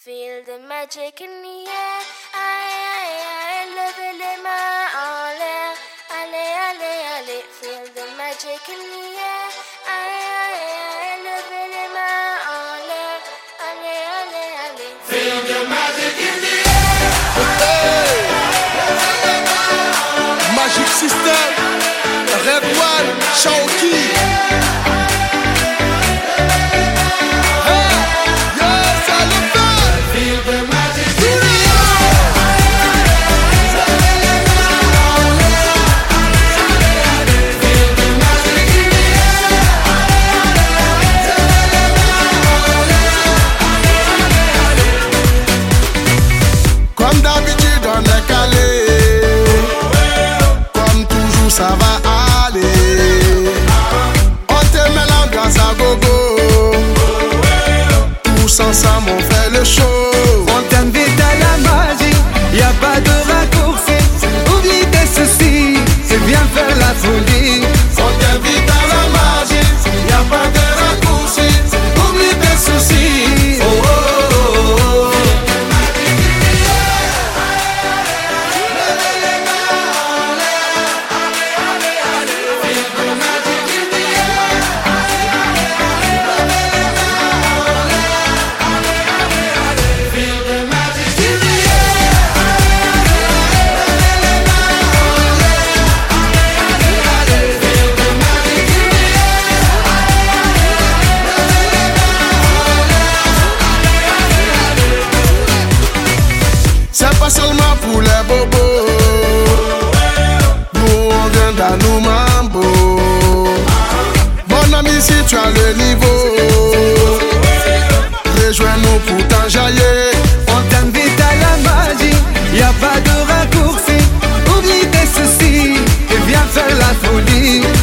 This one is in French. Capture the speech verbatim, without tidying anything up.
Feel the magic in the air. Aïe, aïe, aïe, levez les mains en l'air. Allez, allez, allez. Feel the magic in the air. Aïe, aïe, aïe, levez les mains en l'air. Allez, allez, allez. Feel the magic in the air. Magic System, Red One, Shaoki. Comme d'habitude on est calé, comme toujours ça va aller. On te met l'ambiance à gogo, tous ensemble on fait le show. On t'invite à la magie, y a pas de raccourci. Oublie tes soucis, c'est bien faire la folie. On t'invite à la magie, y a pas de raccourci. Oublie tes soucis. Oh, oh, oh, oh. C'est pas seulement pour les bobos, nous on vient dans nos mambo. Mon ami, si tu as le niveau, rejoins-nous pour t'enjailler. On t'invite à la magie, y a pas de raccourci. Oublie tes soucis et viens faire la folie.